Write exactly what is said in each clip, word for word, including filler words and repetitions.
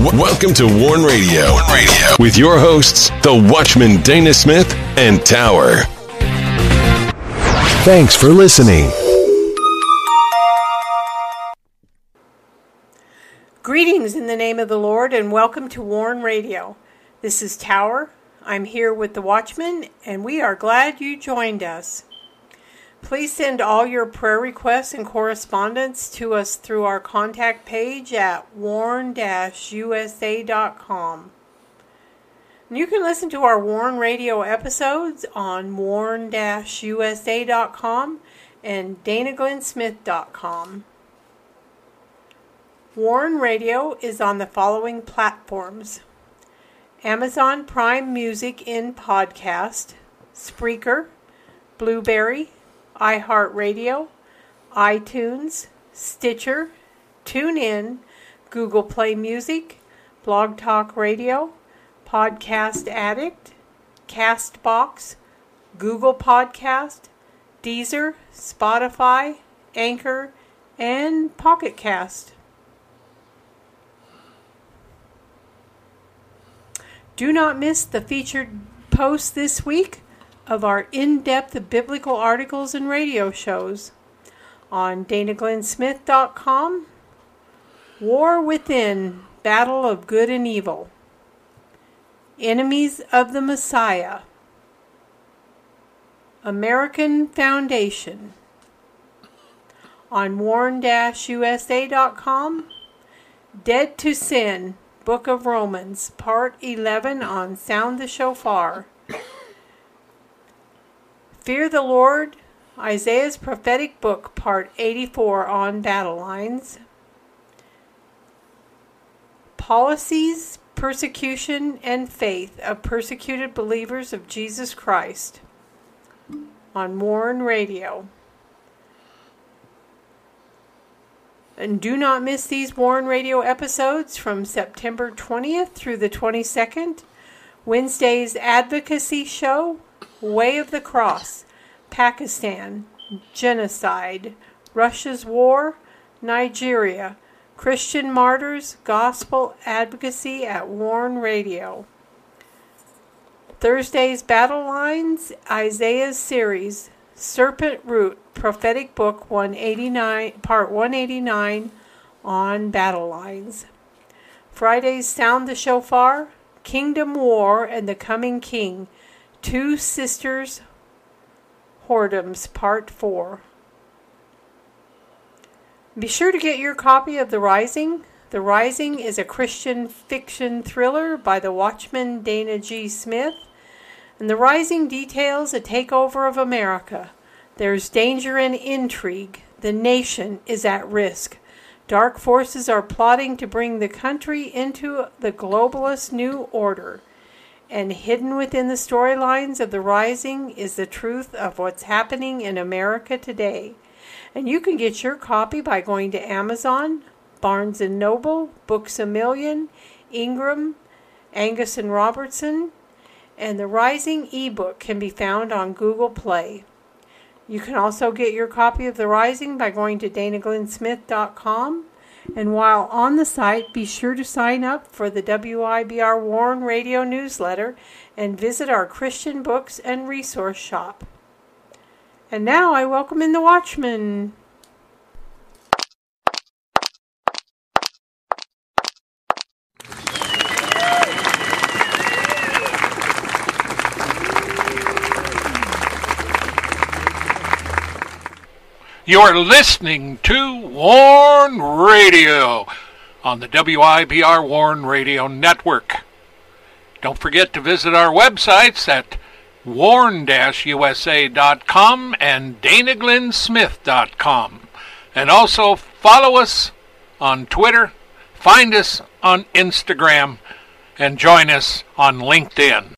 W- welcome to Warn Radio. Warn Radio with your hosts, the Watchman Dana Smith and Tower. Thanks for listening. Greetings in the name of the Lord and welcome to Warn Radio. This is Tower. I'm here with the Watchman and we are glad you joined us. Please send all your prayer requests and correspondence to us through our contact page at warn dash u s a dot com. You can listen to our Warn Radio episodes on warn dash u s a dot com and dana glenn smith dot com. Warn Radio is on the following platforms: Amazon Prime Music in Podcast, Spreaker, Blueberry, iHeartRadio, iTunes, Stitcher, TuneIn, Google Play Music, Blog Talk Radio, Podcast Addict, Castbox, Google Podcast, Deezer, Spotify, Anchor, and Pocket Cast. Do not miss the featured post this week of our in-depth biblical articles and radio shows on dana glenn smith dot com, War Within, Battle of Good and Evil, Enemies of the Messiah, American Foundation, on warn dash u s a dot com, Dead to Sin, Book of Romans, Part eleven on Sound the Shofar. Fear the Lord, Isaiah's Prophetic Book, Part eighty-four on Battle Lines. Policies, Persecution, and Faith of Persecuted Believers of Jesus Christ on Warn Radio. And do not miss these Warn Radio episodes from September twentieth through the twenty-second. Wednesday's Advocacy Show, Way of the Cross, Pakistan, Genocide, Russia's War, Nigeria, Christian Martyrs, Gospel Advocacy at Warn Radio. Thursday's Battle Lines, Isaiah's Series, Serpent Root, Prophetic Book one eighty-nine, Part one eighty-nine on Battle Lines. Friday's Sound the Shofar, Kingdom War and the Coming King, Two Sisters Whoredoms, Part four. Be sure to get your copy of The Rising. The Rising is a Christian fiction thriller by the Watchman Dana G. Smith. And The Rising details a takeover of America. There's danger and intrigue. The nation is at risk. Dark forces are plotting to bring the country into the globalist new order. And hidden within the storylines of The Rising is the truth of what's happening in America today. And you can get your copy by going to Amazon, Barnes and Noble, Books A Million, Ingram, Angus and Robertson, and The Rising ebook can be found on Google Play. You can also get your copy of The Rising by going to dana glenn smith dot com. And while on the site, be sure to sign up for the W I B R Warn Radio newsletter and visit our Christian books and resource shop. And now I welcome in the Watchman. You're listening to Warn Radio on the W I B R Warn Radio Network. Don't forget to visit our websites at warn dash u s a dot com and dana glenn smith dot com. And also follow us on Twitter, find us on Instagram, and join us on LinkedIn.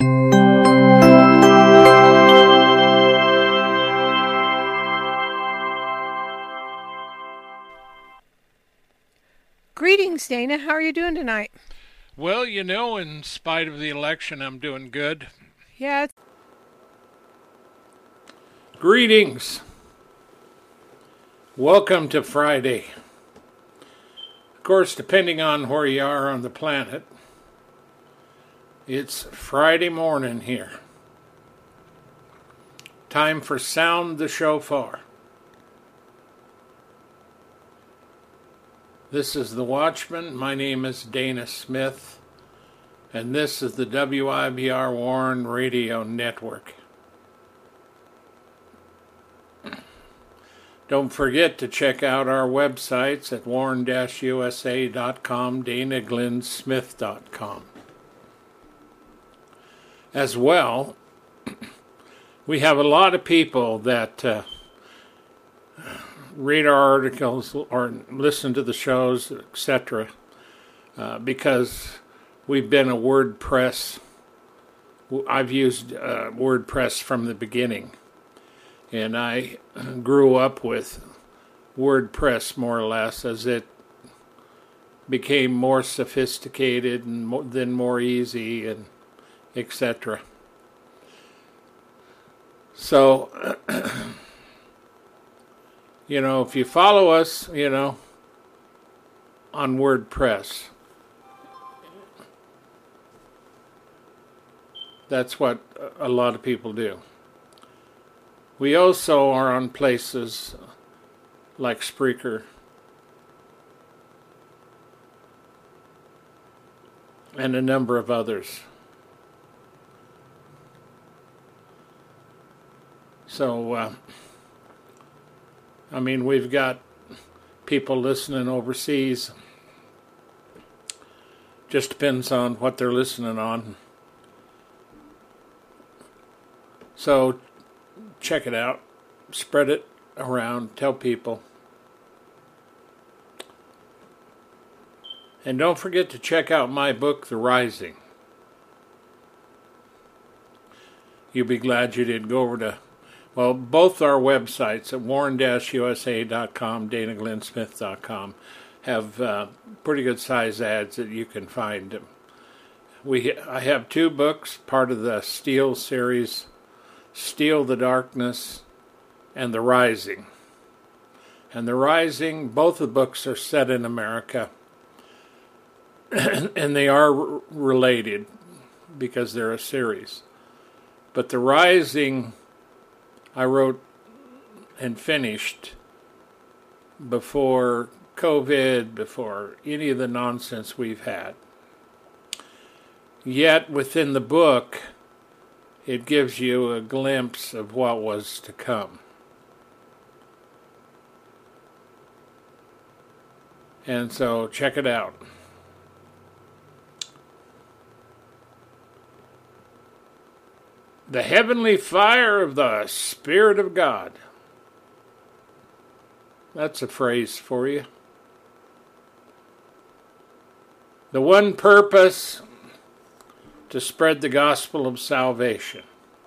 Greetings, Dana. How are you doing tonight? Well, you know, in spite of the election, I'm doing good. Yeah. It's- Greetings. Welcome to Friday. Of course, depending on where you are on the planet, it's Friday morning here. Time for Sound the Shofar. This is The Watchman. My name is Dana Smith, and this is the W I B R Warren Radio Network. Don't forget to check out our websites at warren dash u s a dot com, dana glenn smith dot com. As well, we have a lot of people that uh, read our articles or listen to the shows, et cetera, uh, because we've been a WordPress. I've used uh, WordPress from the beginning, and I grew up with WordPress more or less as it became more sophisticated and more, then more easy, and et cetera. So, you know, if you follow us, you know, on WordPress, that's what a lot of people do. We also are on places like Spreaker and a number of others. So, uh, I mean, we've got people listening overseas. Just depends on what they're listening on. So, check it out. Spread it around. Tell people. And don't forget to check out my book, The Rising. You'll be glad you did. Go over to Well, both our websites at warren dash u s a dot com, dana glenn smith dot com have uh, pretty good size ads that you can find. We I have two books, part of the Steel series, Steel the Darkness and The Rising. And The Rising, both the books are set in America, and they are r- related because they're a series. But The Rising I wrote and finished before COVID, before any of the nonsense we've had. Yet within the book, it gives you a glimpse of what was to come. And so check it out. The heavenly fire of the Spirit of God. That's a phrase for you. The one purpose, to spread the gospel of salvation.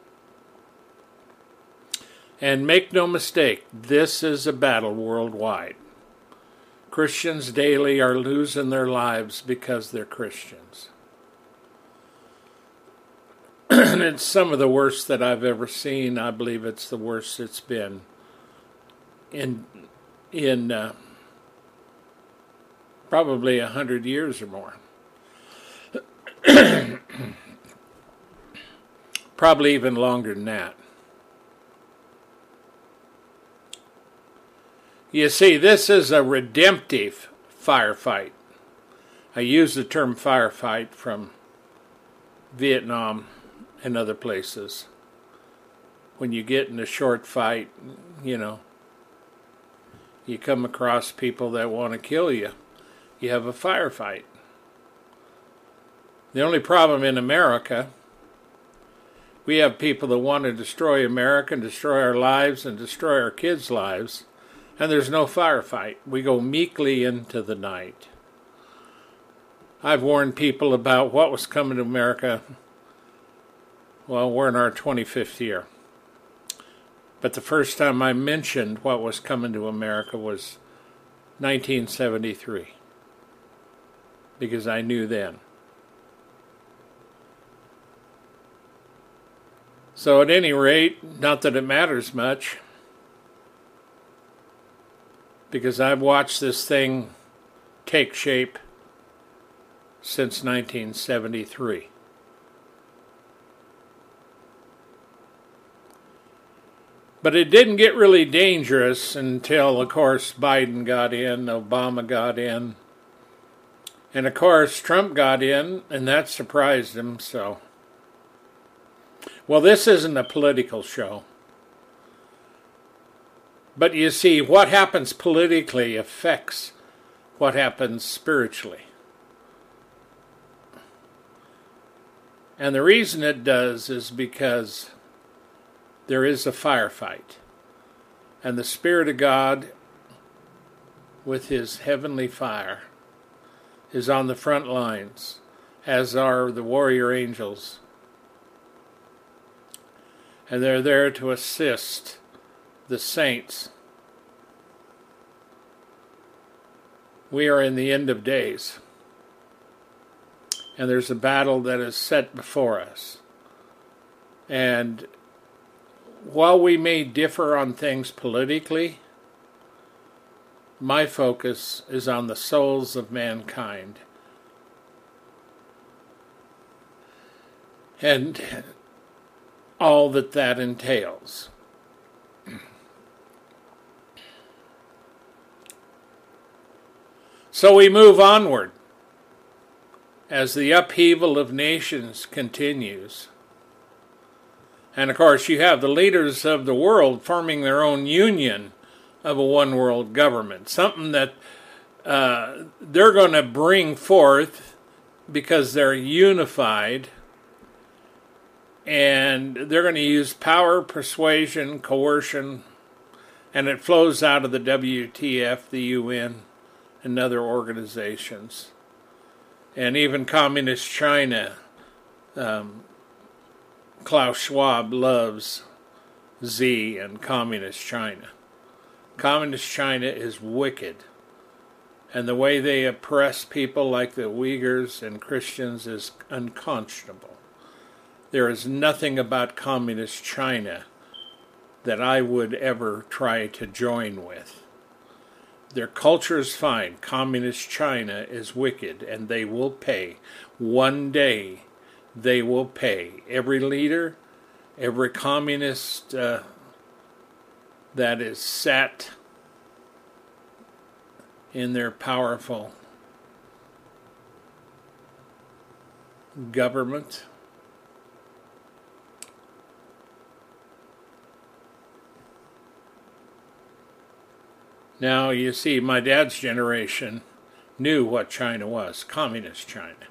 And make no mistake, this is a battle worldwide. Christians daily are losing their lives because they're Christians. And it's some of the worst that I've ever seen. I believe it's the worst it's been in in uh, probably a hundred years or more. Probably even longer than that. You see, this is a redemptive firefight. I use the term firefight from Vietnam and other places. When you get in a short fight, you know, you come across people that want to kill you. You have a firefight. The only problem in America, we have people that want to destroy America and destroy our lives and destroy our kids' lives, and there's no firefight. We go meekly into the night. I've warned people about what was coming to America. Well, we're in our twenty-fifth year. But the first time I mentioned what was coming to America was nineteen seventy-three. Because I knew then. So at any rate, not that it matters much, because I've watched this thing take shape since nineteen seventy-three. But it didn't get really dangerous until, of course, Biden got in, Obama got in, and of course Trump got in, and that surprised him, so. Well, this isn't a political show. But you see, what happens politically affects what happens spiritually. And the reason it does is because there is a firefight. And the Spirit of God, with His heavenly fire, is on the front lines, as are the warrior angels. And they're there to assist the saints. We are in the end of days. And there's a battle that is set before us. And while we may differ on things politically, my focus is on the souls of mankind. And all that that entails. So we move onward as the upheaval of nations continues. And of course you have the leaders of the world forming their own union of a one world government, something that uh, they're going to bring forth because they're unified, and they're going to use power, persuasion, coercion, and it flows out of the W T F, the U N, and other organizations. And even Communist China, um, Klaus Schwab loves Z and Communist China. Communist China is wicked. And the way they oppress people like the Uyghurs and Christians is unconscionable. There is nothing about Communist China that I would ever try to join with. Their culture is fine. Communist China is wicked, and they will pay. One day, they will pay. Every leader, every communist uh, that is sat in their powerful government Now, you see, my dad's generation knew what China was, communist China.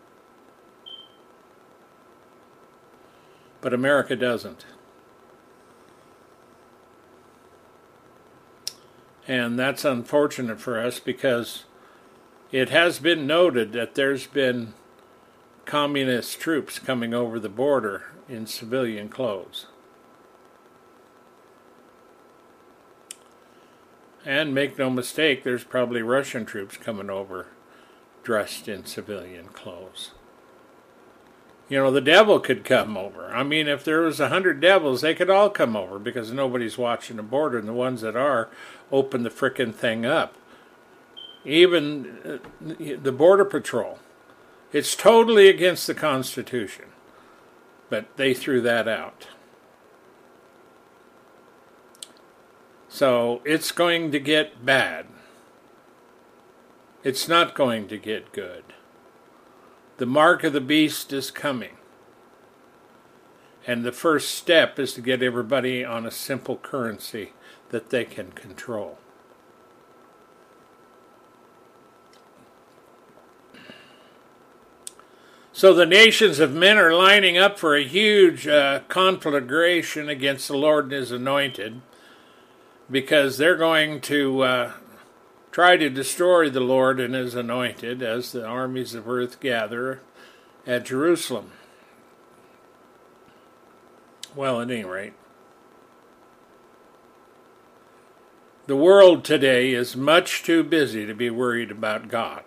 But America doesn't. And that's unfortunate for us because it has been noted that there's been communist troops coming over the border in civilian clothes. And make no mistake, there's probably Russian troops coming over dressed in civilian clothes. You know, the devil could come over. I mean, if there was a hundred devils, they could all come over because nobody's watching the border, and the ones that are open the frickin' thing up. Even uh, the Border Patrol. It's totally against the Constitution, but they threw that out. So it's going to get bad. It's not going to get good. The mark of the beast is coming. And the first step is to get everybody on a simple currency that they can control. So the nations of men are lining up for a huge uh, conflagration against the Lord and His anointed, because they're going to uh, try to destroy the Lord and His anointed as the armies of earth gather at Jerusalem. Well, at any rate, the world today is much too busy to be worried about God.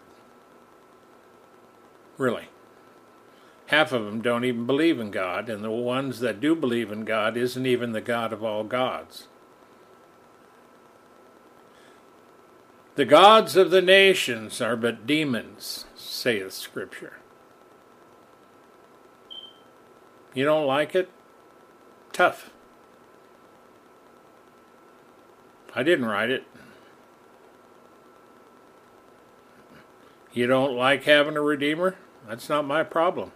Really. Half of them don't even believe in God, and the ones that do believe in God isn't even the God of all gods. The gods of the nations are but demons, saith Scripture. You don't like it? Tough. I didn't write it. You don't like having a redeemer? That's not my problem.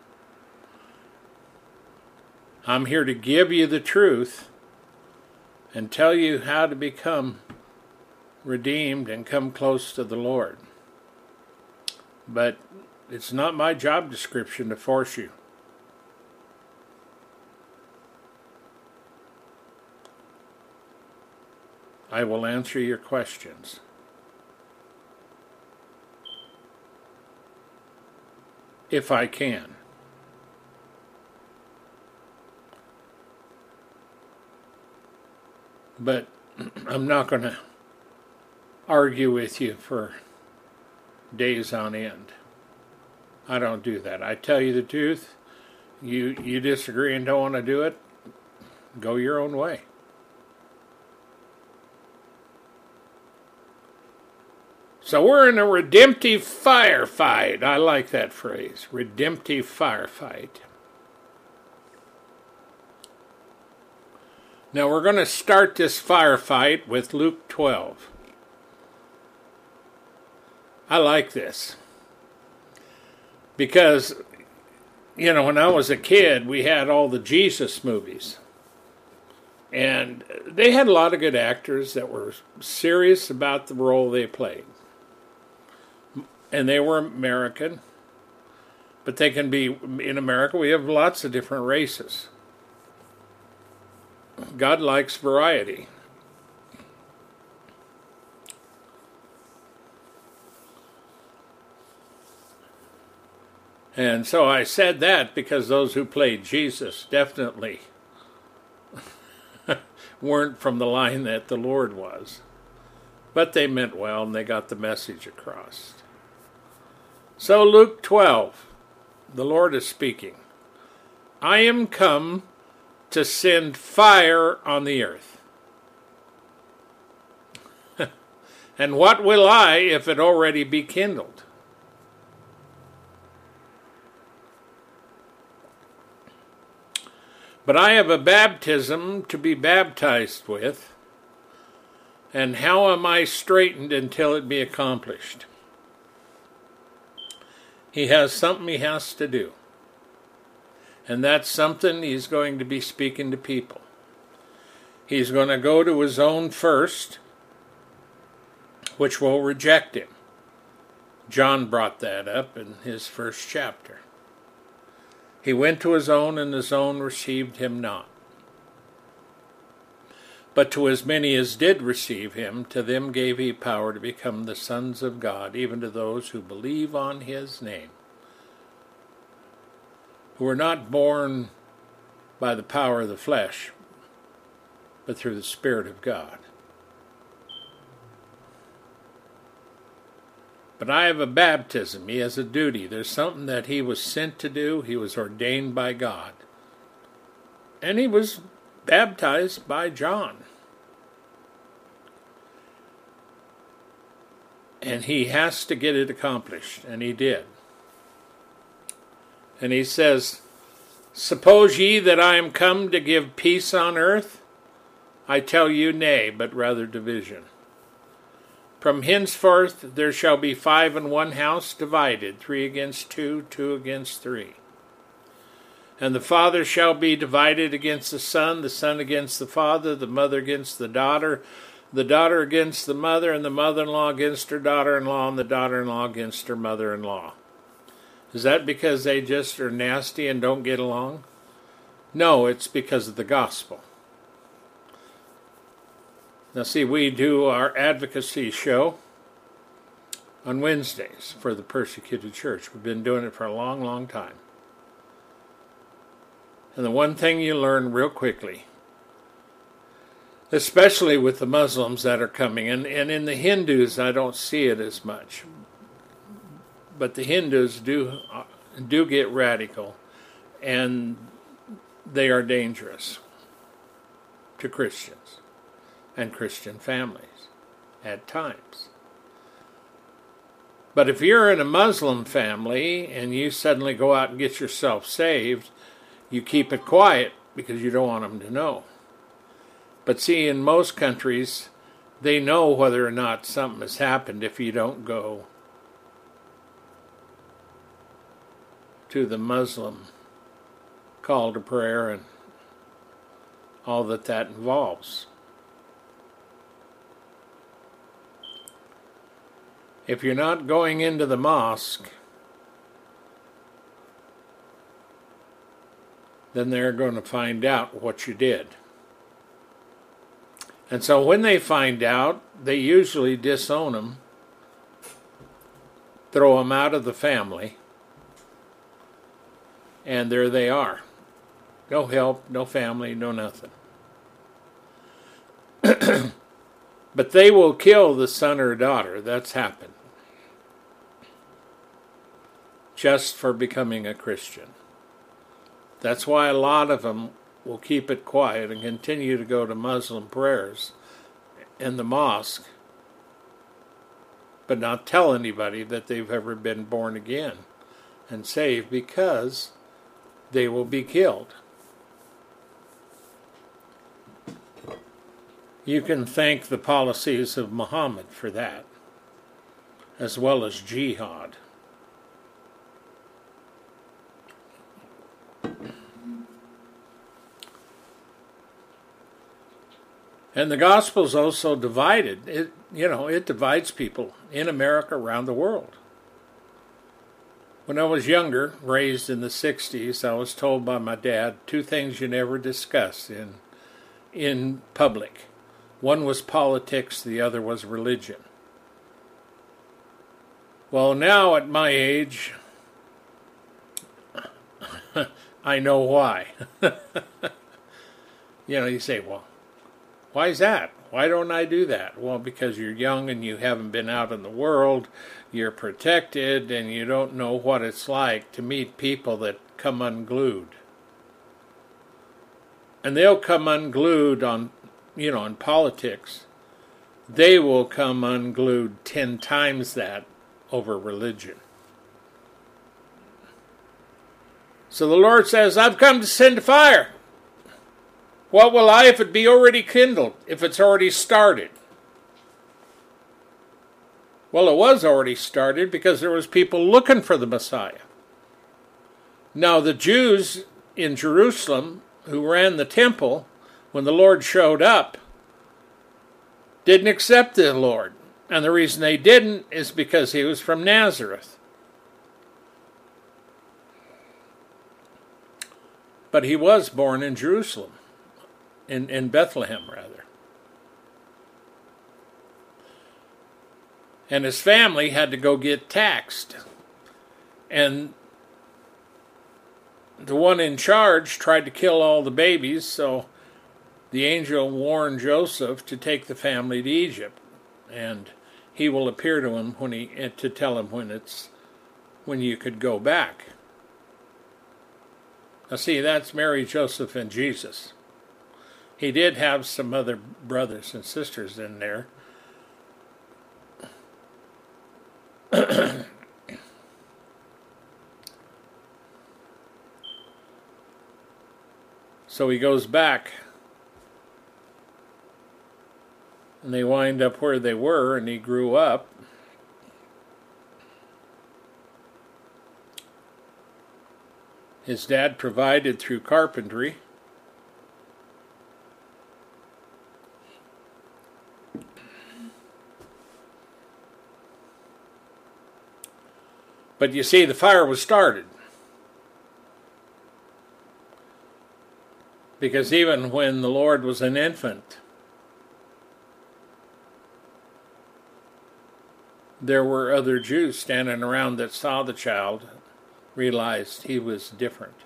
I'm here to give you the truth and tell you how to become redeemed and come close to the Lord. But it's not my job description to force you. I will answer your questions. If I can. But I'm not going to argue with you for days on end. I don't do that. I tell you the truth. You you disagree and don't want to do it, go your own way. So we're in a redemptive firefight. I like that phrase, redemptive firefight. Now we're going to start this firefight with Luke twelve. I like this because, you know, when I was a kid, we had all the Jesus movies. And they had a lot of good actors that were serious about the role they played. And they were American. But they can be, in America, we have lots of different races. God likes variety. And so I said that because those who played Jesus definitely weren't from the line that the Lord was. But they meant well and they got the message across. So Luke twelve, the Lord is speaking. I am come to send fire on the earth. And what will I if it already be kindled? But I have a baptism to be baptized with, and how am I straitened until it be accomplished? He has something he has to do. And that's something he's going to be speaking to people. He's going to go to his own first, which will reject him. John brought that up in his first chapter. He went to his own, and his own received him not. But to as many as did receive him, to them gave he power to become the sons of God, even to those who believe on his name, who are not born by the power of the flesh, but through the Spirit of God. But I have a baptism. He has a duty. There's something that he was sent to do. He was ordained by God. And he was baptized by John. And he has to get it accomplished. And he did. And he says, suppose ye that I am come to give peace on earth? I tell you, nay, but rather division. From henceforth there shall be five in one house divided, three against two, two against three. And the father shall be divided against the son, the son against the father, the mother against the daughter, the daughter against the mother, and the mother-in-law against her daughter-in-law, and the daughter-in-law against her mother-in-law. Is that because they just are nasty and don't get along? No, it's because of the gospel. Now see, we do our advocacy show on Wednesdays for the persecuted church. We've been doing it for a long, long time. And the one thing you learn real quickly, especially with the Muslims that are coming, and, and in the Hindus I don't see it as much, but the Hindus do, do get radical, and they are dangerous to Christians and Christian families at times. But if you're in a Muslim family and you suddenly go out and get yourself saved, you keep it quiet because you don't want them to know. But see, in most countries, they know whether or not something has happened if you don't go to the Muslim call to prayer and all that that involves. If you're not going into the mosque, then they're going to find out what you did. And so when they find out, they usually disown them, throw them out of the family, and there they are. No help, no family, no nothing. But they will kill the son or daughter. That's happened. Just for becoming a Christian. That's why a lot of them will keep it quiet and continue to go to Muslim prayers in the mosque, but not tell anybody that they've ever been born again and saved, because they will be killed. You can thank the policies of Muhammad for that, as well as jihad. And the gospel's also divided. It, you know, it divides people in America, around the world. When I was younger, raised in the sixties, I was told by my dad two things you never discuss in in public. One was politics, the other was religion. Well, now at my age, I know why. You know, you say, well, why is that? Why don't I do that? Well, because you're young and you haven't been out in the world, you're protected, and you don't know what it's like to meet people that come unglued. And they'll come unglued on, you know, in politics. They will come unglued ten times that over religion. So the Lord says, I've come to send fire. What will I if it be already kindled, if it's already started? Well, it was already started because there was people looking for the Messiah. Now, the Jews in Jerusalem who ran the temple, when the Lord showed up, didn't accept the Lord. And the reason they didn't is because he was from Nazareth. But he was born in Jerusalem. In, in Bethlehem, rather. And his family had to go get taxed. And the one in charge tried to kill all the babies, so the angel warned Joseph to take the family to Egypt. And he will appear to him when he to tell him when it's when you could go back. Now see, that's Mary, Joseph, and Jesus. He did have some other brothers and sisters in there. So he goes back, and they wind up where they were, and he grew up. His dad provided through carpentry. But you see, the fire was started. Because even when the Lord was an infant, there were other Jews standing around that saw the child, realized he was different.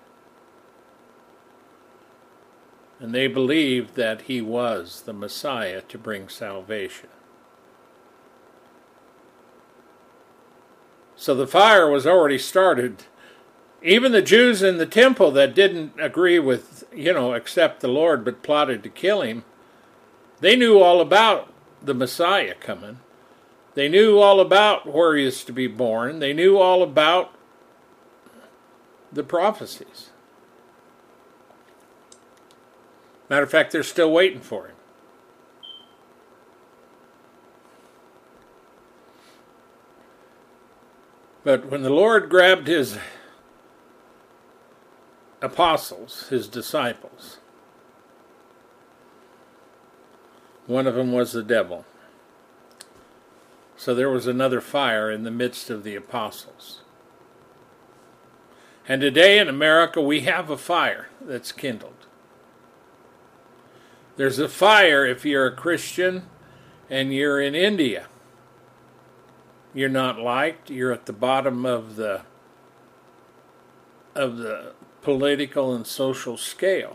And they believed that he was the Messiah to bring salvation. So the fire was already started. Even the Jews in the temple that didn't agree with, you know, accept the Lord but plotted to kill him, they knew all about the Messiah coming. They knew all about where he is to be born. They knew all about the prophecies. Matter of fact, they're still waiting for him. But when the Lord grabbed his apostles, his disciples, one of them was the devil. So there was another fire in the midst of the apostles. And today in America we have a fire that's kindled. There's a fire if you're a Christian and you're in India. You're not liked. You're at the bottom of the of the political and social scale.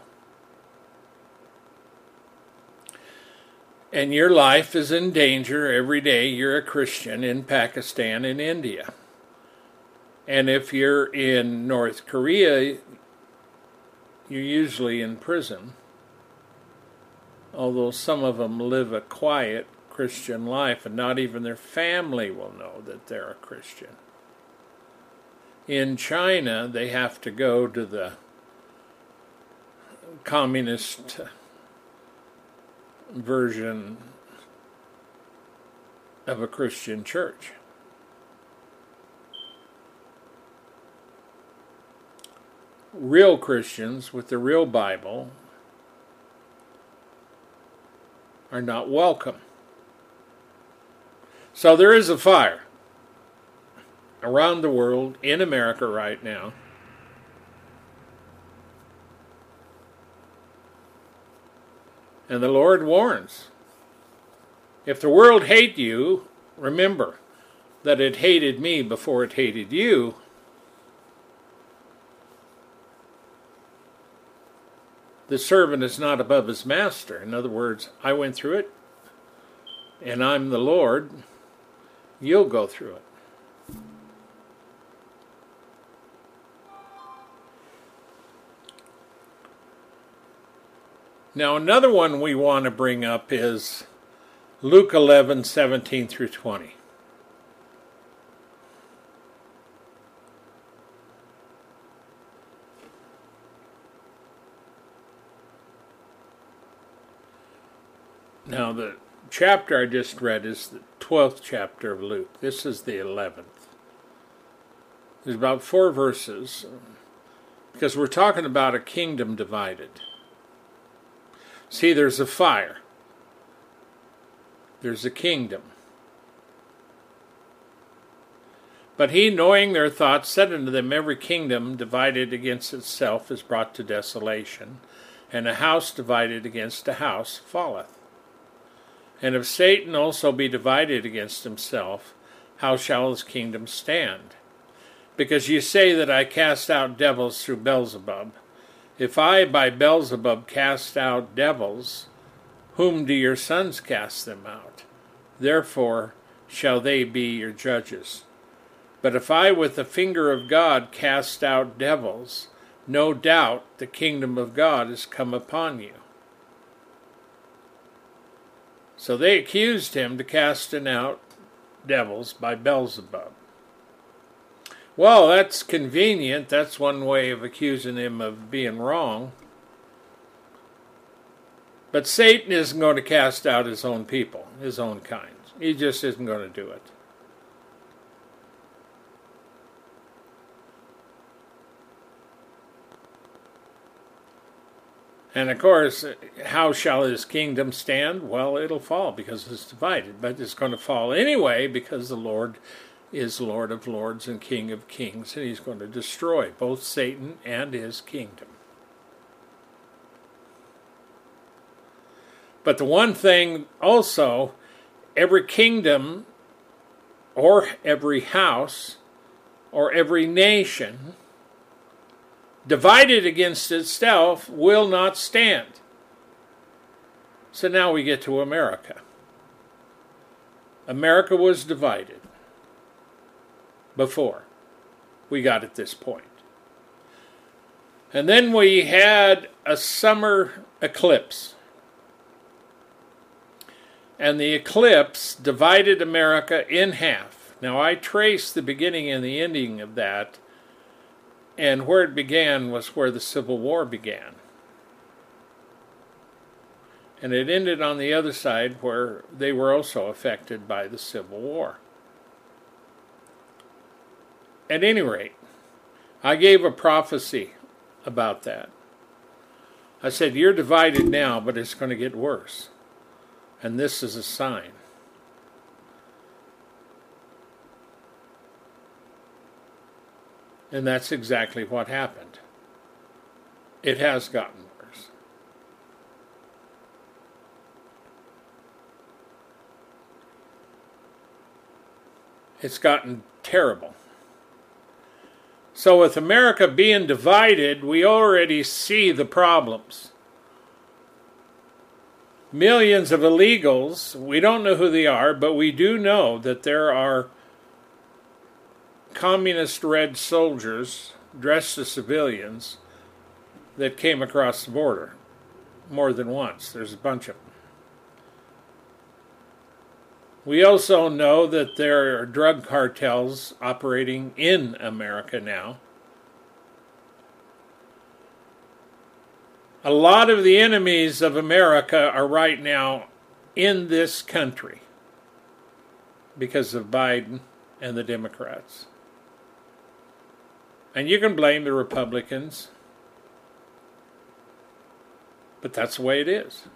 And your life is in danger every day you're a Christian in Pakistan and India. And if you're in North Korea, you're usually in prison. Although some of them live a quiet Christian life and not even their family will know that they're a Christian. In China, they have to go to the communist version of a Christian church. Real Christians with the real Bible are not welcome. So there is a fire around the world, in America right now. And the Lord warns, if the world hate you, remember that it hated me before it hated you. The servant is not above his master. In other words, I went through it, and I'm the Lord. You'll go through it. Now, another one we want to bring up is Luke eleven, seventeen through twenty. Now, the chapter I just read is the twelfth chapter of Luke. This is the eleventh. There's about four verses, because we're talking about a kingdom divided. See, there's a fire. There's a kingdom. But he, knowing their thoughts, said unto them, every kingdom divided against itself is brought to desolation, and a house divided against a house falleth. And if Satan also be divided against himself, how shall his kingdom stand? Because ye say that I cast out devils through Beelzebub. If I by Beelzebub cast out devils, whom do your sons cast them out? Therefore shall they be your judges. But if I with the finger of God cast out devils, no doubt the kingdom of God is come upon you. So they accused him to casting out devils by Beelzebub. Well, that's convenient. That's one way of accusing him of being wrong. But Satan isn't going to cast out his own people, his own kind. He just isn't going to do it. And of course, how shall his kingdom stand? Well, it'll fall because it's divided. But it's going to fall anyway because the Lord is Lord of lords and King of kings, and he's going to destroy both Satan and his kingdom. But the one thing also, every kingdom or every house or every nation divided against itself will not stand. So now we get to America. America was divided before we got at this point. And then we had a summer eclipse. And the eclipse divided America in half. Now, I traced the beginning and the ending of that, and where it began was where the Civil War began. And it ended on the other side where they were also affected by the Civil War. At any rate, I gave a prophecy about that. I said, you're divided now, but it's going to get worse. And this is a sign. And that's exactly what happened. It has gotten worse. It's gotten terrible. So with America being divided, we already see the problems. Millions of illegals, we don't know who they are, but we do know that there are communist red soldiers dressed as civilians that came across the border more than once. There's a bunch of them. We also know that there are drug cartels operating in America now. A lot of the enemies of America are right now in this country because of Biden and the Democrats. And you can blame the Republicans, but that's the way it is.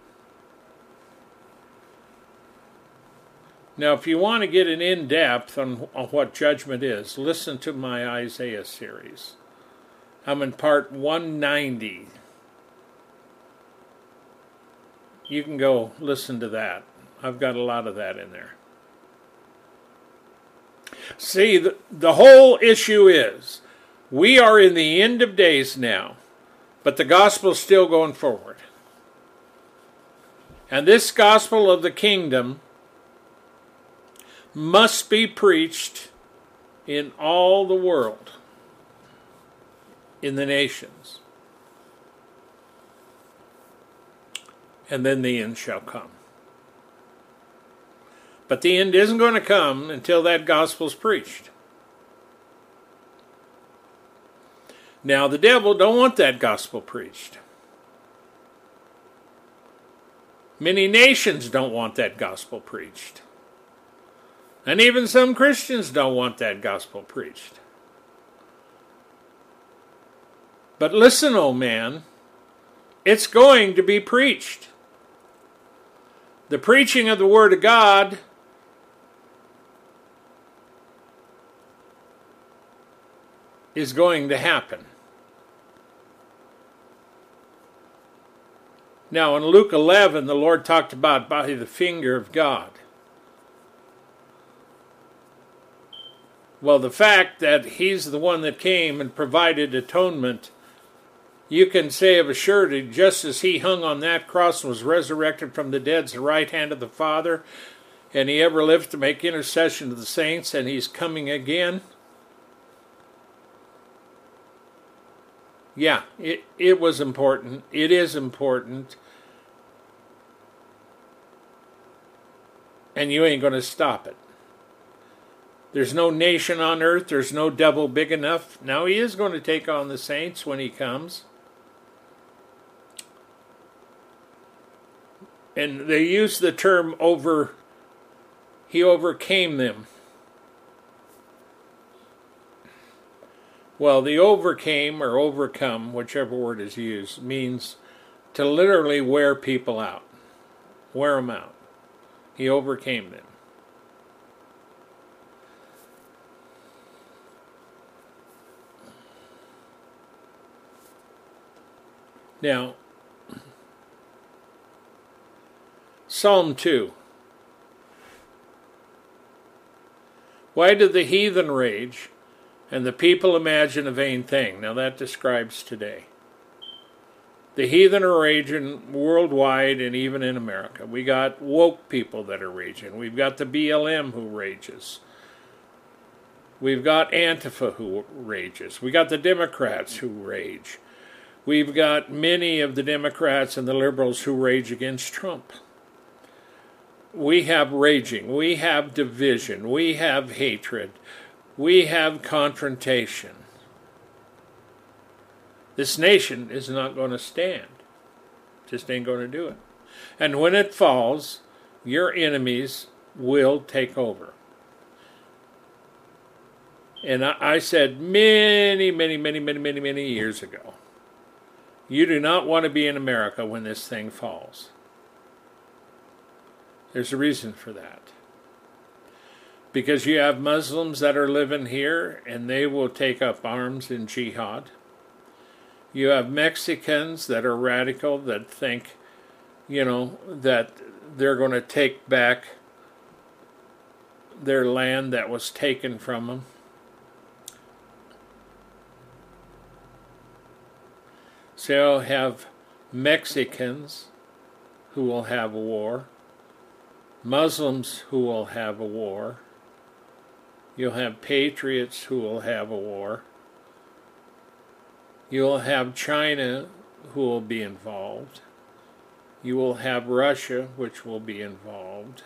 Now, if you want to get an in-depth on, on what judgment is, listen to my Isaiah series. I'm in part one ninety. You can go listen to that. I've got a lot of that in there. See, the, the whole issue is, we are in the end of days now, but the gospel's still going forward. And this gospel of the kingdom must be preached in all the world, in the nations. And then the end shall come. But the end isn't going to come until that gospel's preached. Now, the devil don't want that gospel preached. Many nations don't want that gospel preached. And even some Christians don't want that gospel preached. But listen, oh man, it's going to be preached. The preaching of the Word of God is going to happen. Now, in Luke eleven, the Lord talked about by the finger of God. Well, the fact that He's the one that came and provided atonement, you can say of a surety, just as He hung on that cross and was resurrected from the dead at the right hand of the Father, and He ever lives to make intercession to the saints, and He's coming again. Yeah, it, it was important. It is important. And you ain't going to stop it. There's no nation on earth. There's no devil big enough. Now, He is going to take on the saints when He comes. And they use the term over, He overcame them. Well, the overcame or overcome, whichever word is used, means to literally wear people out. Wear them out. He overcame them. Now, Psalm two. Why did the heathen rage and the people imagine a vain thing? Now that describes today. The heathen are raging worldwide and even in America. We got woke people that are raging. We've got the B L M who rages. We've got Antifa who rages. We got the Democrats who rage. We've got many of the Democrats and the liberals who rage against Trump. we have raging, we have division, we have hatred, we have confrontation. This nation is not going to stand. Just ain't going to do it. And when it falls, your enemies will take over. And I, I said many, many, many, many, many, many years ago, you do not want to be in America when this thing falls. There's a reason for that. Because you have Muslims that are living here and they will take up arms in jihad. You have Mexicans that are radical that think, you know, that they're going to take back their land that was taken from them. So you'll have Mexicans who will have a war, Muslims who will have a war, you'll have patriots who will have a war, you'll have China who will be involved, you will have Russia which will be involved,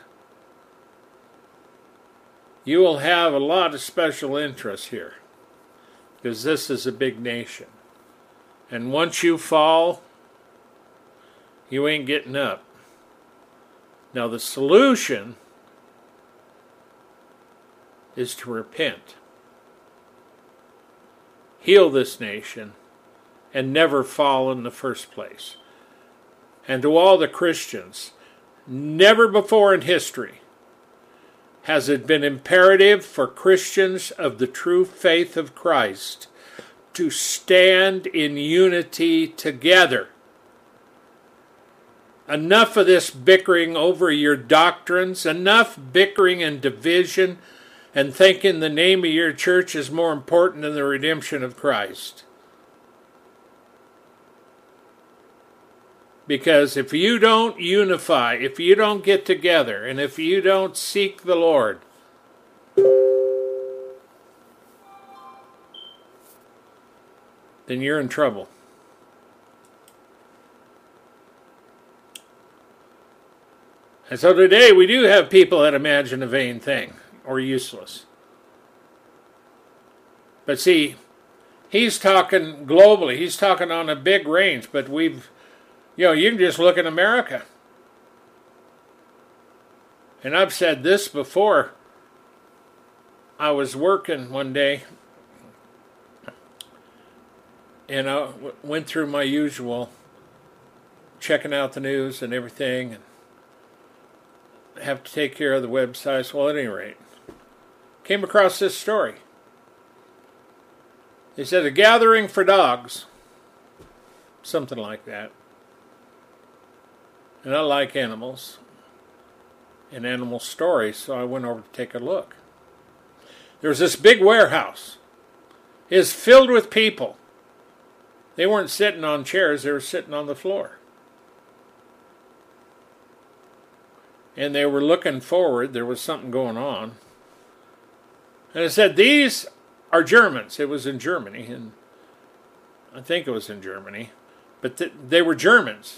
you will have a lot of special interests here because this is a big nation. And once you fall, you ain't getting up. Now the solution is to repent, heal this nation, and never fall in the first place. And to all the Christians, never before in history has it been imperative for Christians of the true faith of Christ to stand in unity together. Enough of this bickering over your doctrines, enough bickering and division, and thinking the name of your church is more important than the redemption of Christ. Because if you don't unify, if you don't get together, and if you don't seek the Lord, then you're in trouble. And so today we do have people that imagine a vain thing or useless. But see, he's talking globally. He's talking on a big range, but we've, you know, you can just look at America. And I've said this before. I was working one day, and I w- went through my usual checking out the news and everything, and have to take care of the websites. Well, at any rate, came across this story. They said a gathering for dogs, something like that. And I like animals and animal stories, so I went over to take a look. There was this big warehouse. It was filled with people. They weren't sitting on chairs, they were sitting on the floor. And they were looking forward. There was something going on. And it said, these are Germans. It was in Germany. And I think it was in Germany. But th- they were Germans.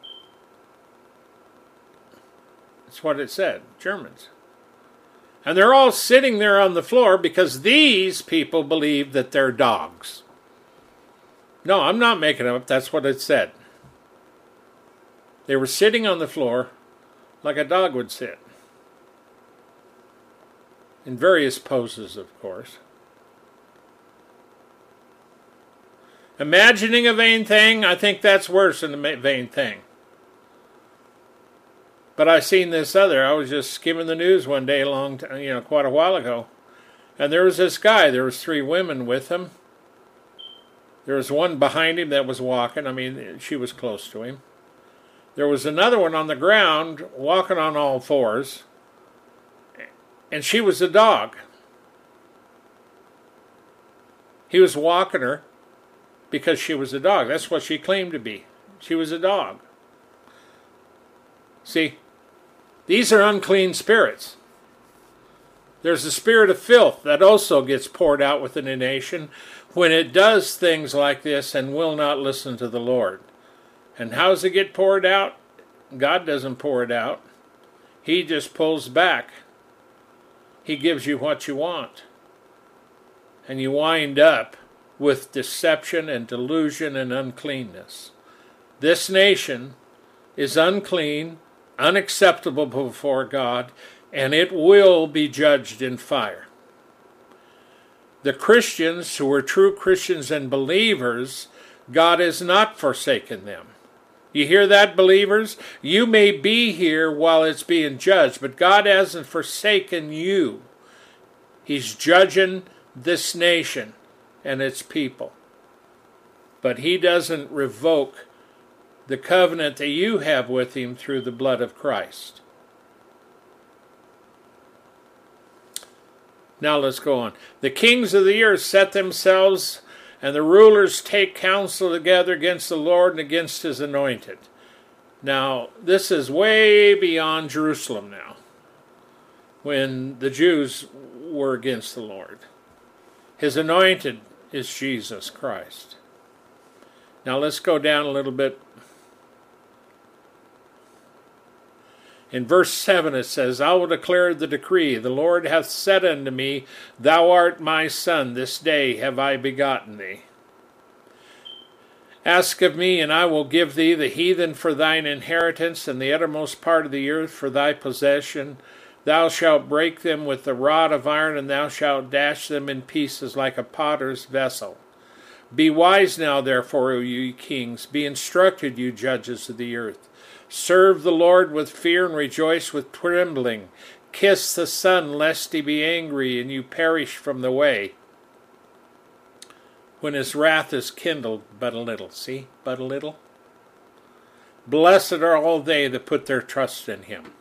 That's what it said. Germans. And they're all sitting there on the floor because these people believe that they're dogs. No, I'm not making it up. That's what it said. They were sitting on the floor like a dog would sit. In various poses, of course. Imagining a vain thing, I think that's worse than a vain thing. But I seen this other. I was just skimming the news one day, long, t- you know, quite a while ago, and there was this guy. There was three women with him. There was one behind him that was walking. I mean, she was close to him. There was another one on the ground, walking on all fours, and she was a dog. He was walking her because she was a dog. That's what she claimed to be. She was a dog. See, these are unclean spirits. There's a spirit of filth that also gets poured out within a nation when it does things like this and will not listen to the Lord. And how does it get poured out? God doesn't pour it out. He just pulls back. He gives you what you want. And you wind up with deception and delusion and uncleanness. This nation is unclean, unacceptable before God, and it will be judged in fire. The Christians who are true Christians and believers, God has not forsaken them. You hear that, believers? You may be here while it's being judged, but God hasn't forsaken you. He's judging this nation and its people. But he doesn't revoke the covenant that you have with him through the blood of Christ. Now let's go on. The kings of the earth set themselves, and the rulers take counsel together against the Lord and against his anointed. Now, this is way beyond Jerusalem now, when the Jews were against the Lord. His anointed is Jesus Christ. Now let's go down a little bit. In verse seven it says, I will declare the decree. The Lord hath said unto me, Thou art my son, this day have I begotten thee. Ask of me, and I will give thee the heathen for thine inheritance, and the uttermost part of the earth for thy possession. Thou shalt break them with the rod of iron, and thou shalt dash them in pieces like a potter's vessel. Be wise now, therefore, O ye kings. Be instructed, you judges of the earth. Serve the Lord with fear and rejoice with trembling. Kiss the Son, lest he be angry and you perish from the way, when his wrath is kindled but a little. See, but a little. Blessed are all they that put their trust in him.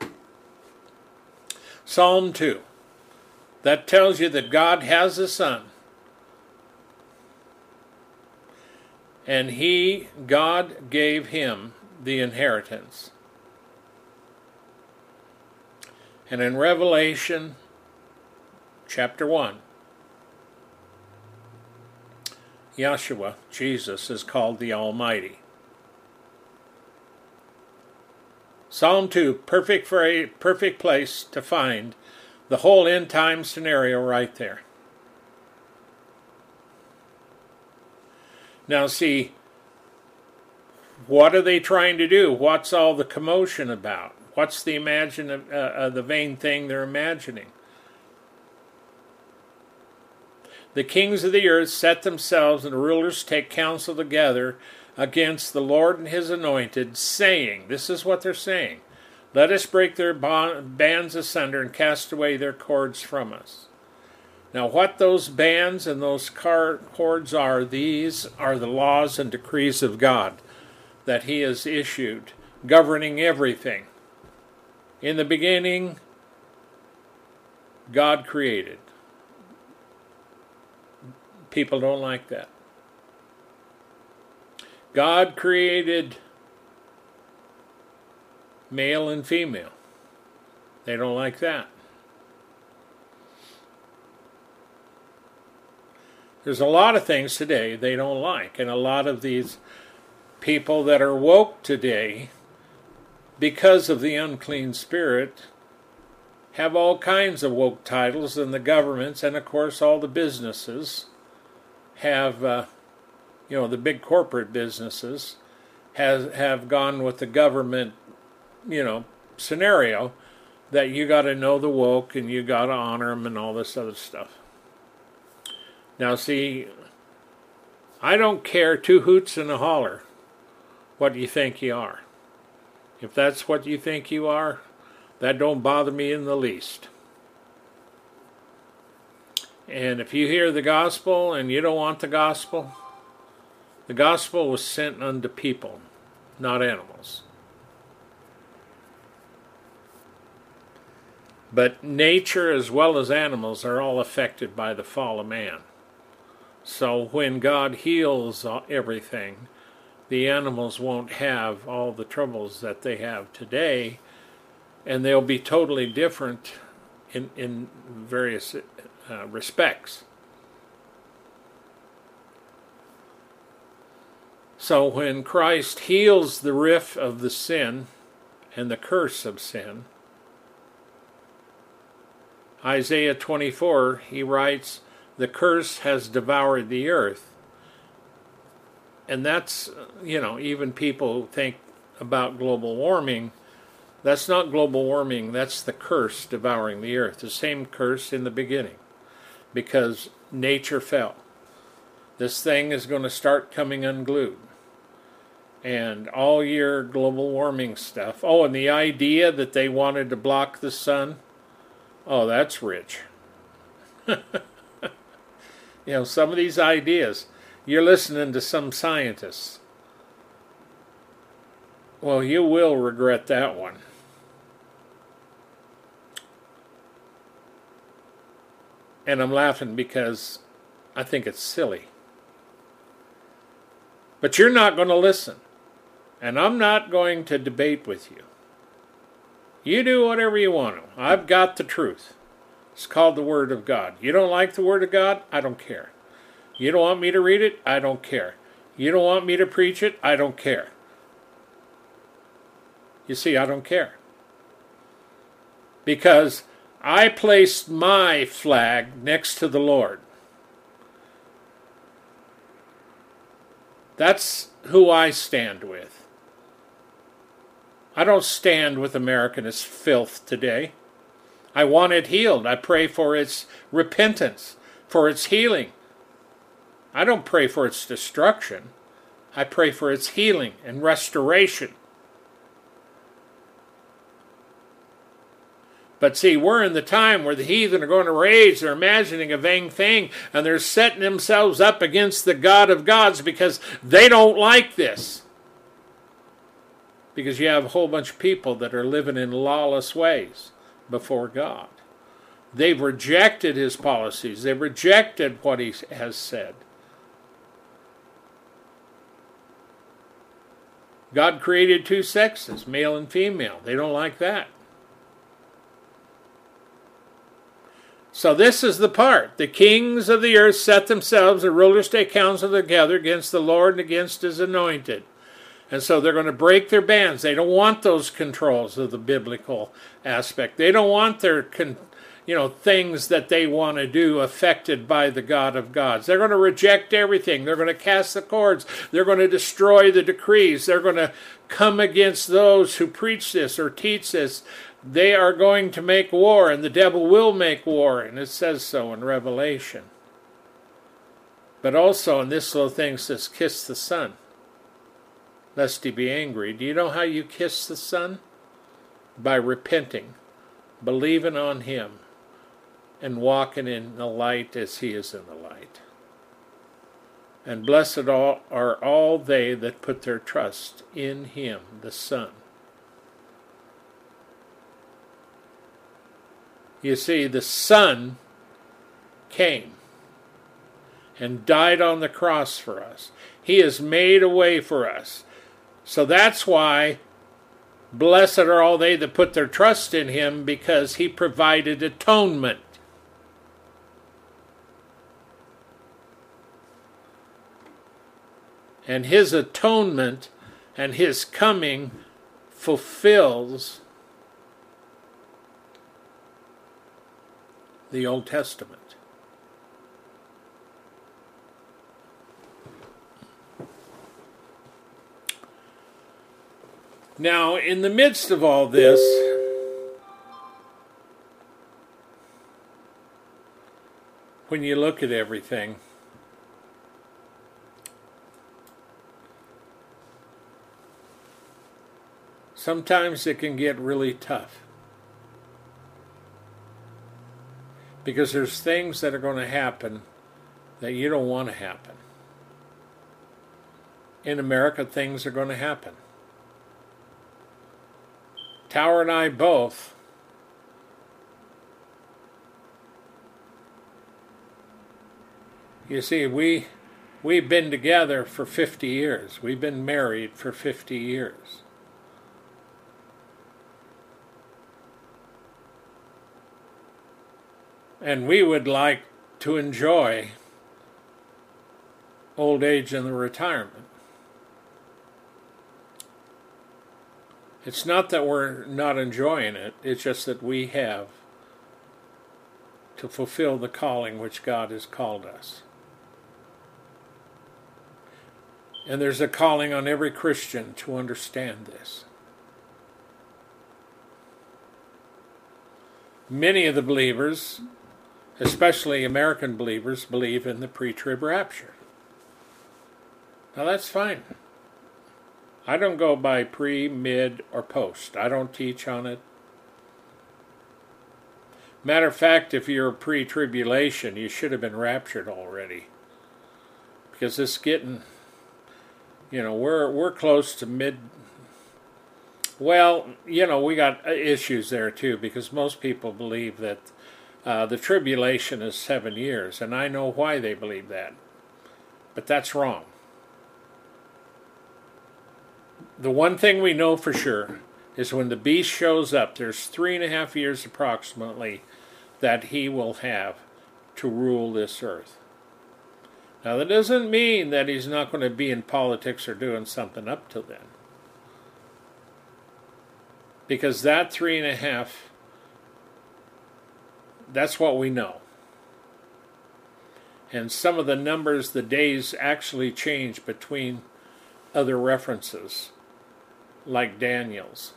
Psalm two. That tells you that God has a son. And he, God, gave him the inheritance. And in Revelation chapter one, Yeshua, Jesus, is called the Almighty. Psalm two, perfect for a perfect place to find the whole end time scenario right there. Now see, what are they trying to do? What's all the commotion about? What's the imagine uh, uh, the vain thing they're imagining? The kings of the earth set themselves, and the rulers take counsel together against the Lord and his anointed, saying, this is what they're saying, let us break their bond, bands asunder and cast away their cords from us. Now what those bands and those cords are, these are the laws and decrees of God that he has issued, governing everything. In the beginning, God created. People don't like that. God created male and female. They don't like that. There's a lot of things today they don't like, and a lot of these people that are woke today, because of the unclean spirit, have all kinds of woke titles, and the governments, and of course all the businesses have, uh, you know, the big corporate businesses has have gone with the government, you know, scenario that you got to know the woke and you got to honor them and all this other stuff. Now see, I don't care two hoots and a holler what you think you are. If that's what you think you are, that don't bother me in the least. And if you hear the gospel and you don't want the gospel, the gospel was sent unto people, not animals. But nature as well as animals are all affected by the fall of man. So when God heals everything, the animals won't have all the troubles that they have today, and they'll be totally different in, in various uh, respects. So when Christ heals the rift of the sin and the curse of sin, Isaiah twenty-four, he writes, the curse has devoured the earth. And that's, you know, even people who think about global warming, that's not global warming, that's the curse devouring the earth. The same curse in the beginning, because nature fell. This thing is going to start coming unglued. And all your global warming stuff. Oh, and the idea that they wanted to block the sun, oh, that's rich. You know, some of these ideas, you're listening to some scientists. Well, you will regret that one. And I'm laughing because I think it's silly. But you're not going to listen. And I'm not going to debate with you. You do whatever you want to. I've got the truth. It's called the Word of God. You don't like the Word of God? I don't care. You don't want me to read it? I don't care. You don't want me to preach it? I don't care. You see, I don't care. Because I placed my flag next to the Lord. That's who I stand with. I don't stand with America's filth today. I want it healed. I pray for its repentance, for its healing. I don't pray for its destruction. I pray for its healing and restoration. But see, we're in the time where the heathen are going to rage. They're imagining a vain thing, and they're setting themselves up against the God of gods because they don't like this. Because you have a whole bunch of people that are living in lawless ways before God. They've rejected his policies. They've rejected what he has said. God created two sexes, male and female. They don't like that. So this is the part. The kings of the earth set themselves, the rulers take counsel together against the Lord and against his anointed. And so they're going to break their bands. They don't want those controls of the biblical aspect. They don't want their, con, you know, things that they want to do affected by the God of gods. They're going to reject everything. They're going to cast the cords. They're going to destroy the decrees. They're going to come against those who preach this or teach this. They are going to make war, and the devil will make war, and it says so in Revelation. But also in this little thing says, kiss the Son, lest he be angry. Do you know how you kiss the Son? By repenting, believing on him, and walking in the light as he is in the light. And blessed all are all they that put their trust in him, the Son. You see, the Son came and died on the cross for us. He has made a way for us. So that's why blessed are all they that put their trust in him, because he provided atonement. And his atonement and his coming fulfills the Old Testament. Now, in the midst of all this, when you look at everything, sometimes it can get really tough. Because there's things that are going to happen that you don't want to happen. In America, things are going to happen. Tower and I both you see, we we've been together for fifty years. We've been married for fifty years. And we would like to enjoy old age and the retirement. It's not that we're not enjoying it, it's just that we have to fulfill the calling which God has called us. And there's a calling on every Christian to understand this. Many of the believers, especially American believers, believe in the pre-trib rapture. Now that's fine. I don't go by pre, mid, or post. I don't teach on it. Matter of fact, if you're pre-tribulation, you should have been raptured already. Because it's getting, you know, we're we're close to mid. Well, you know, we got issues there too, because most people believe that uh, the tribulation is seven years, and I know why they believe that. But that's wrong. The one thing we know for sure is when the beast shows up, there's three and a half years approximately that he will have to rule this earth. Now that doesn't mean that he's not going to be in politics or doing something up till then. Because that three and a half, that's what we know. And some of the numbers, the days actually change between other references, like Daniel's.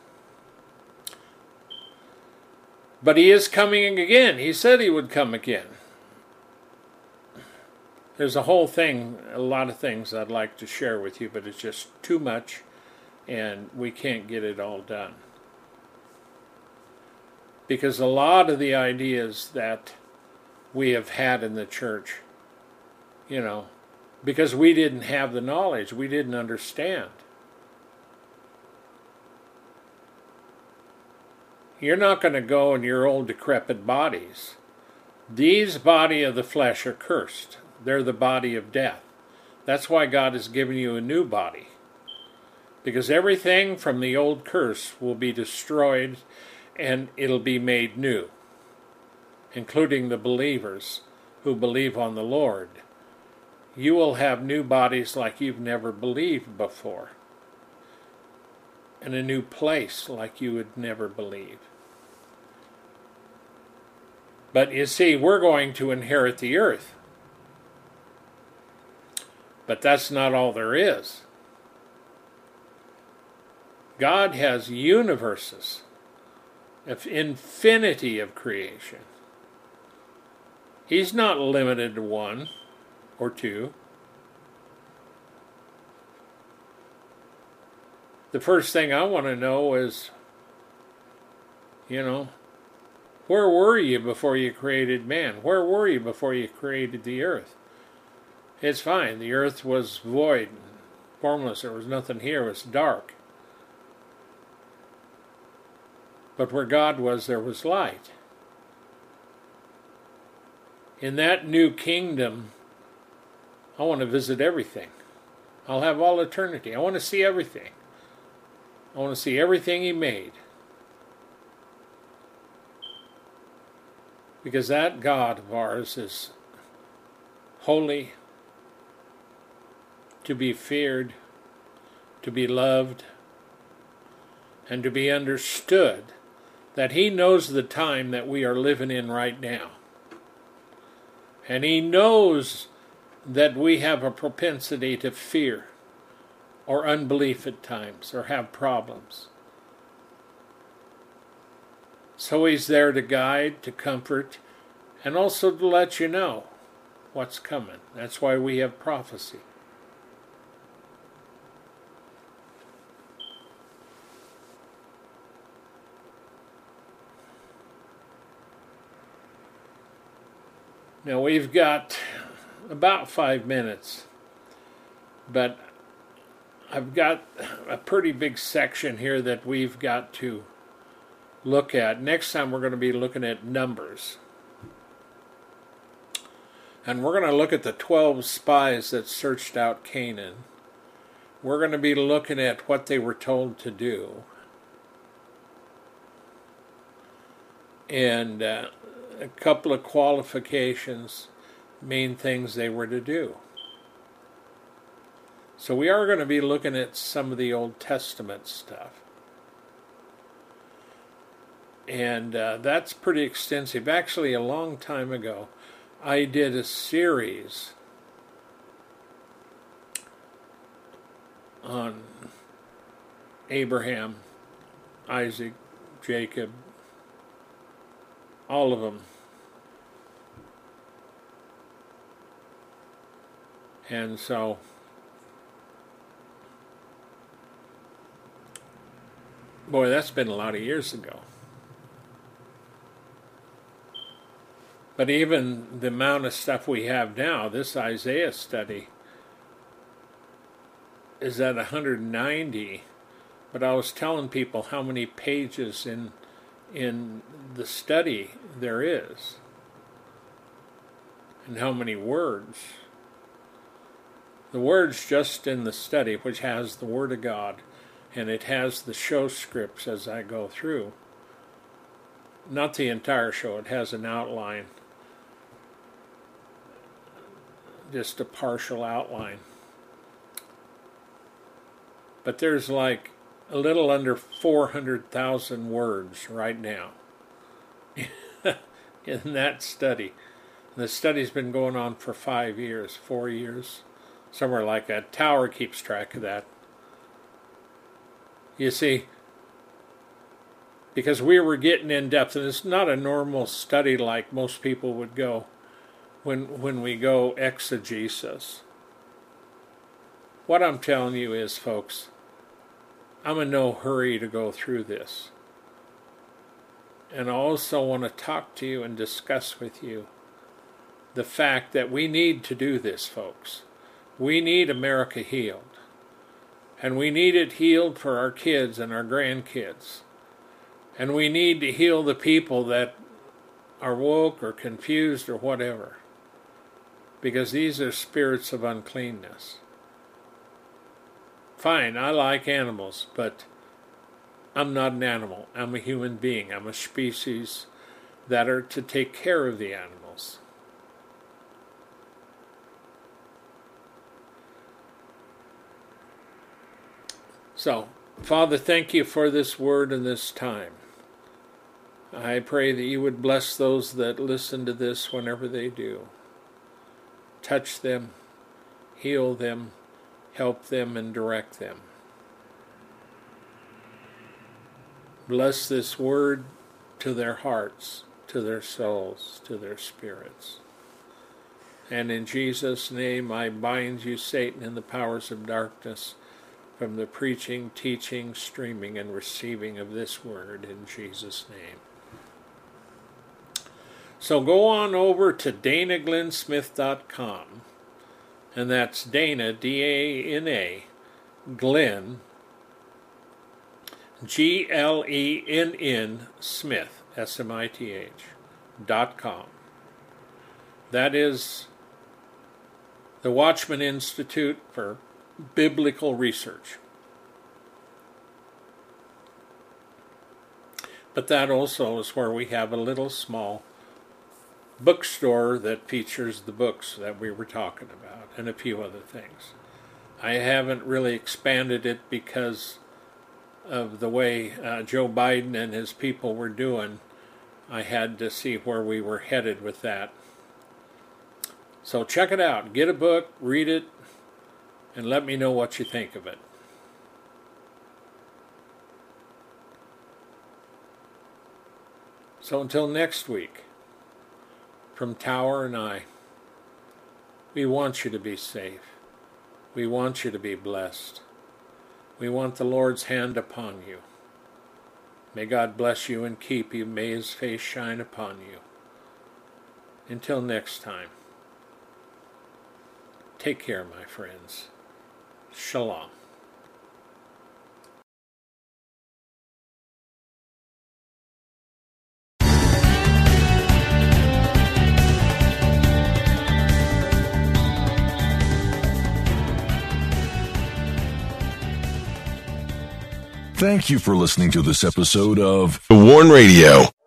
But he is coming again. He said he would come again. There's a whole thing, a lot of things I'd like to share with you, but it's just too much, and we can't get it all done. Because a lot of the ideas that we have had in the church, you know, because we didn't have the knowledge, we didn't understand. You're not going to go in your old decrepit bodies. These body of the flesh are cursed. They're the body of death. That's why God has given you a new body. Because everything from the old curse will be destroyed and it'll be made new, including the believers who believe on the Lord. You will have new bodies like you've never believed before, and a new place like you would never believe. But you see, we're going to inherit the earth. But that's not all there is. God has universes, of infinity of creation. He's not limited to one or two. The first thing I want to know is, you know, where were you before you created man? Where were you before you created the earth? It's fine. The earth was void, formless. There was nothing here. It was dark. But where God was, there was light. In that new kingdom, I want to visit everything. I'll have all eternity. I want to see everything. I want to see everything He made. Because that God of ours is holy, to be feared, to be loved, and to be understood, that He knows the time that we are living in right now. And He knows that we have a propensity to fear or unbelief at times or have problems. So He's there to guide, to comfort, and also to let you know what's coming. That's why we have prophecy. Now we've got about five minutes, but I've got a pretty big section here that we've got to look at. Next time we're going to be looking at Numbers. And we're going to look at the twelve spies that searched out Canaan. We're going to be looking at what they were told to do. And uh, a couple of qualifications, main things they were to do. So we are going to be looking at some of the Old Testament stuff. And uh, that's pretty extensive. Actually, a long time ago, I did a series on Abraham, Isaac, Jacob, all of them. And so boy, that's been a lot of years ago. But even the amount of stuff we have now, this Isaiah study is at one hundred ninety. But I was telling people how many pages in in the study there is, and how many words. The words just in the study, which has the Word of God, and it has the show scripts as I go through. Not the entire show, it has an outline. Just a partial outline. But there's like a little under four hundred thousand words right now in that study. And the study's been going on for five years, four years, somewhere like that. Tower keeps track of that. You see, because we were getting in depth, and it's not a normal study like most people would go when when we go exegesis. What I'm telling you is, folks, I'm in no hurry to go through this. And I also want to talk to you and discuss with you the fact that we need to do this, folks. We need America healed. And we need it healed for our kids and our grandkids. And we need to heal the people that are woke or confused or whatever. Because these are spirits of uncleanness. Fine, I like animals, but I'm not an animal. I'm a human being. I'm a species that are to take care of the animals. So, Father, thank you for this word and this time. I pray that you would bless those that listen to this whenever they do. Touch them, heal them, help them, and direct them. Bless this word to their hearts, to their souls, to their spirits. And in Jesus' name, I bind you, Satan, and the powers of darkness from the preaching, teaching, streaming, and receiving of this word in Jesus' name. So go on over to Dana Glenn Smith dot com, and that's Dana, D A N A, Glenn, G L E N N, Smith, S M I T H, dot com. That is the Watchman Institute for Biblical Research. But that also is where we have a little small bookstore that features the books that we were talking about and a few other things. I haven't really expanded it because of the way uh, Joe Biden and his people were doing. I had to see where we were headed with that. So check it out. Get a book, read it, and let me know what you think of it. So until next week, from Tower and I, we want you to be safe. We want you to be blessed. We want the Lord's hand upon you. May God bless you and keep you. May His face shine upon you. Until next time, take care, my friends. Shalom. Thank you for listening to this episode of The Warn Radio.